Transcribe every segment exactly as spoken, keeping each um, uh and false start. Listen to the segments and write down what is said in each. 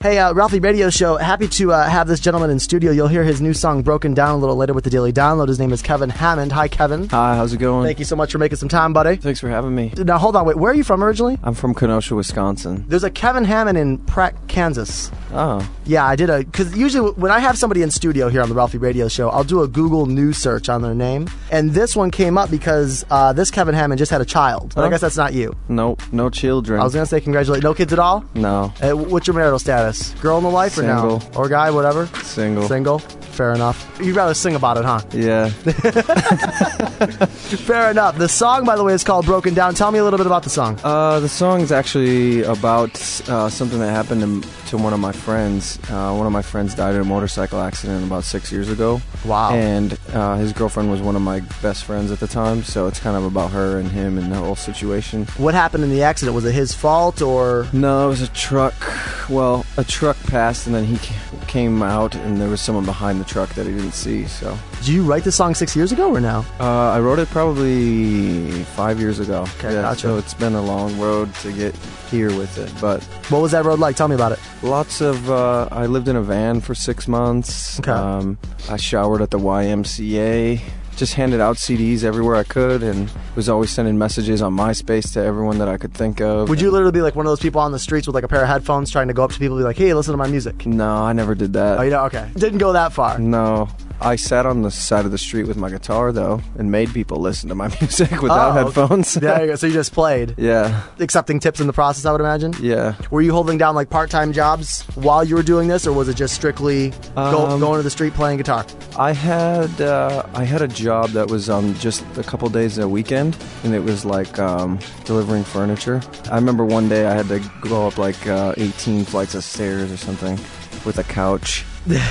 Hey, uh, Ralphie Radio Show. Happy to uh, have this gentleman in studio. You'll hear his new song broken down a little later with the Daily Download. His name is Kevin Hammond. Hi, Kevin. Hi, how's it going? Thank you so much for making some time, buddy. Thanks for having me. Now, hold on. Wait, where are you from originally? I'm from Kenosha, Wisconsin. There's a Kevin Hammond in Pratt, Kansas. Oh. Yeah, I did a... Because usually when I have somebody in studio here on the Ralphie Radio Show, I'll do a Google News search on their name. And this one came up because uh, this Kevin Hammond just had a child. But Huh? I guess that's not you. Nope, no children. I was going to say congratulations. No kids at all? No. Uh, what's your marital status? Girl in the life Single. or no? Or guy, whatever? Single. Single? Fair enough. You'd rather sing about it, huh? Yeah. Fair enough. The song, by the way, is called Broken Down. Tell me a little bit about the song. Uh, the song is actually about uh, something that happened to, to one of my friends. Uh, one of my friends died in a motorcycle accident about six years ago. Wow. And uh, his girlfriend was one of my best friends at the time, so it's kind of about her and him and the whole situation. What happened in the accident? Was it his fault or... No, it was a truck. Well, a truck passed and then he came out and there was someone behind the truck that he didn't see, so... Did you write this song six years ago or now? Uh, I wrote it probably five years ago. Okay, yeah, gotcha. So it's been a long road to get here with it, but... What was that road like? Tell me about it. Lots of, uh, I lived in a van for six months. Okay. Um, I showered at the Y M C A. Just handed out C Ds everywhere I could and was always sending messages on MySpace to everyone that I could think of. Would you literally be like one of those people on the streets with like a pair of headphones trying to go up to people and be like, hey, listen to my music? No, I never did that. Oh, you know, okay. Didn't go that far. No. I sat on the side of the street with my guitar, though, and made people listen to my music without Oh, okay. headphones. There you go. So you just played. Yeah. Accepting tips in the process, I would imagine? Yeah. Were you holding down like part-time jobs while you were doing this, or was it just strictly go, Um, going to the street playing guitar? I had uh, I had a job that was um, just a couple days a weekend, and it was like um, delivering furniture. I remember one day I had to go up like uh, eighteen flights of stairs or something with a couch.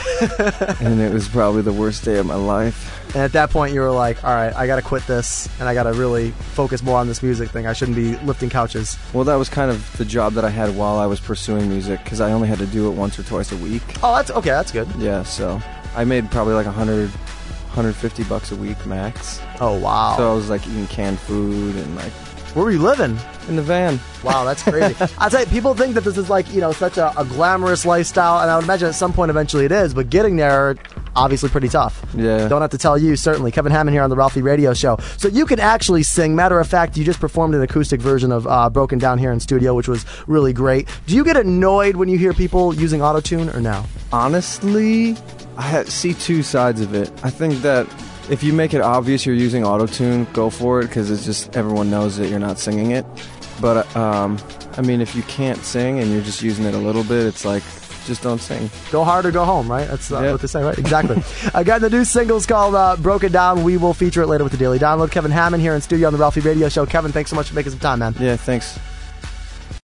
And it was probably the worst day of my life. And at that point, you were like, all right, I got to quit this, and I got to really focus more on this music thing. I shouldn't be lifting couches. Well, that was kind of the job that I had while I was pursuing music, because I only had to do it once or twice a week. Oh, that's okay. That's good. Yeah, so I made probably like a hundred, hundred fifty bucks a week max. Oh, wow. So I was like eating canned food and like Where were you living? in the van. Wow, that's crazy. I'll tell you, people think that this is like, you know, such a, a glamorous lifestyle, and I would imagine at some point eventually it is, but getting there, obviously pretty tough. Yeah. Don't have to tell you, certainly. Kevin Hammond here on the Ralphie Radio Show. So you can actually sing. Matter of fact, you just performed an acoustic version of uh, Broken Down here in studio, which was really great. Do you get annoyed when you hear people using auto-tune or no? Honestly, I ha- see two sides of it. I think that if you make it obvious you're using auto-tune, go for it, because it's just everyone knows that you're not singing it. But, um, I mean, if you can't sing and you're just using it a little bit, it's like, just don't sing. Go hard or go home, right? That's uh, Yep. what they say, right? Exactly. Again, the new single's called uh, Broken Down. We will feature it later with the Daily Download. Kevin Hammond here in studio on the Ralphie Radio Show. Kevin, thanks so much for making some time, man. Yeah, thanks.